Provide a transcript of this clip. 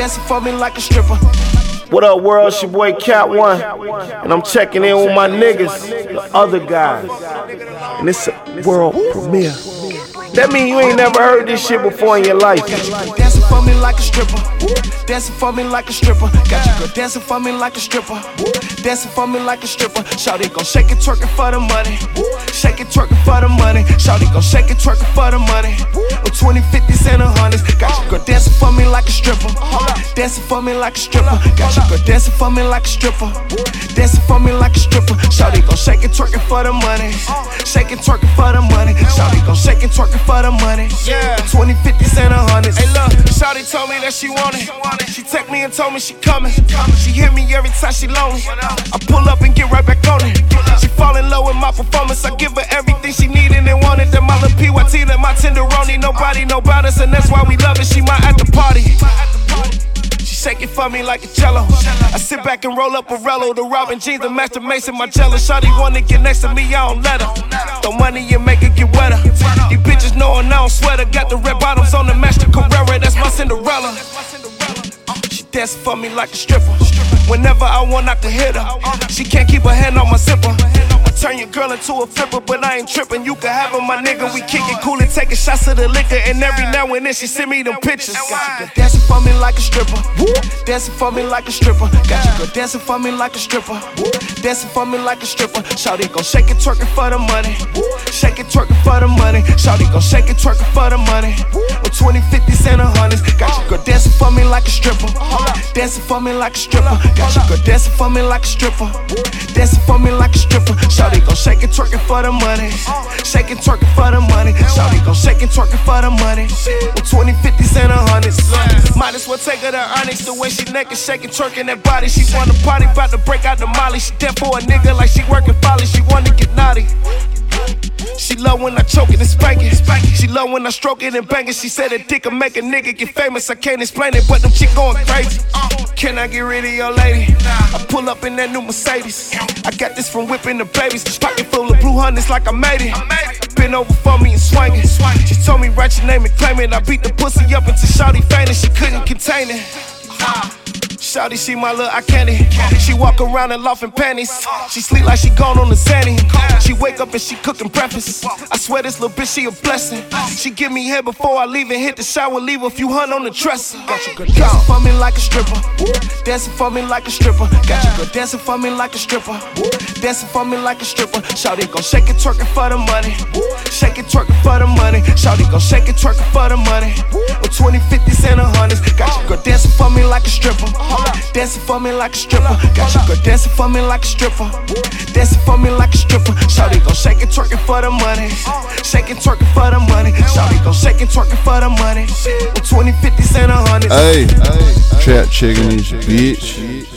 dancing for me like a stripper. What up, world? It's your boy Cat One, and I'm checking in with my niggas, the other guys, and it's a world premiere. That mean you ain't never heard this shit before in your life. Dancing for me like a stripper. Dancing for me like a stripper. Got you girl dancing for me like a stripper. Dancing for me like a stripper. Shawty gon' shake it, twerking for the money. Shake it, twerking for the money. Shawty gon' shake it, twerking for the money. With 20, 50s and 100s. Got you girl dancing for me like a stripper. Dancing for me like a stripper. Got you girl dancing for me like a stripper. Dancing for me like a stripper. Shawty gon' shake it, twerking for the money. Shake it, twerking for the money. Shawty gon' shake it, twerking for the money. Yeah. 20, 50s and 100s. Hey look, shawty told me that she want it. She text me and told me she coming. She hear me every time she lonely. I pull up and get right back on it. She fall in love with my performance. I give her everything she needed and wanted. That my little PYT, that my tenderoni. Nobody know about us and that's why we love it. She my at the party. Shake it for me like a cello. I sit back and roll up a Rello. The Robin jeans, the Master Mason, my jello. Shawty wanna get next to me, I don't let her. Throw money and make it get wetter. These bitches knowin' I don't sweat her. Got the red bottoms on the Master Carrera, that's my Cinderella. She dancing for me like a stripper. Whenever I want, I can hit her. She can't keep her hand on my zipper. Turn your girl into a flipper, but I ain't trippin'. You can have her, my nigga. We kick it cool and taking shots of the liquor. And every now and then she send me them pictures. Got you girl dancing for me like a stripper. Dancing for me like a stripper. Got you girl dancing for me like a stripper. Dancing for me like a stripper. Shawty gon' shake it, twerking for the money. Shake it, twerking for the money. Shawty gon' shake it, twerking for the money. With 20, 50s and 100s. Got you girl dancing for me like a stripper. Dancing for me like a stripper. Got you girl dancing for me like a stripper. Dancing for me like a stripper. Shawty gon' shake it, twerking for the money. Shake it, twerking for the money. Shawty gon' shake it, twerking for the money. With 20, 50s and 100s. Might as well take her to Onyx. The way she naked, shaking, twerking that body. She wanna party, bout to break out the molly. She dead for a nigga like she working folly. She wanna get naughty. She love when I choke it and spank it. She love when I stroke it and bang it. She said that dick'll make a nigga get famous. I can't explain it, but them chick going crazy. Can I get rid of your lady? I pull up in that new Mercedes. I got this from whipping the babies. Pocket full of blue hundreds like I made it. Been over for me and swing it. She told me write your name and claim it. I beat the pussy up until shawty fainted. She couldn't contain it. Shawty, she my little eye candy. She walk around in loft and panties. She sleep like she gone on the zanny. She wake up and she cooking breakfast. I swear this little bitch, she a blessing. She give me head before I leave and hit the shower. Leave a few hun on the dresser. Got you girl dancing for me like a stripper. Dancing for me like a stripper. Got you girl dancing for me like a stripper. Dancing for me like a stripper. Shawty gon' shake it, twerking for the money. Shake it, twerking for the money. Shawty gon' shake it, twerking for the money. With 20, 50s and 100s. Got you girl dancing for me like a stripper. Dancing for me like a stripper. Got you girl dancing for me like a stripper. Dancing for me like a stripper. Shawty gon' shake it, twerking for the money. Shake it, twerking for the money. Shawty gon' shake it, twerking for the money. With 20, 50s and 100s. Hey, trap chicken is your bitch.